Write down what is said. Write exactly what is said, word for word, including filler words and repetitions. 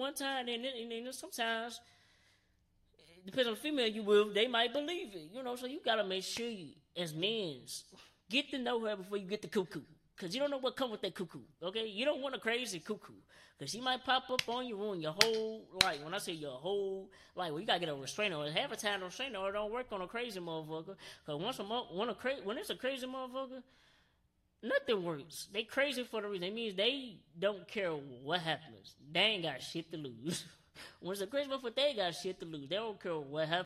one time, and then, and then sometimes, depends on the female you with, they might believe it. You know, so you gotta make sure you, as men, get to know her before you get the cuckoo. Because you don't know what comes with that cuckoo, okay? You don't want a crazy cuckoo. Because she might pop up on you, ruin your whole life. When I say your whole life, well, you got to get a restrainer. Half the time, the restrainer don't work on a crazy motherfucker. Because once a mo- when, a cra- when it's a crazy motherfucker, nothing works. They crazy for the reason. It means they don't care what happens. They ain't got shit to lose. When it's a crazy motherfucker, they ain't got shit to lose. They don't care what happens.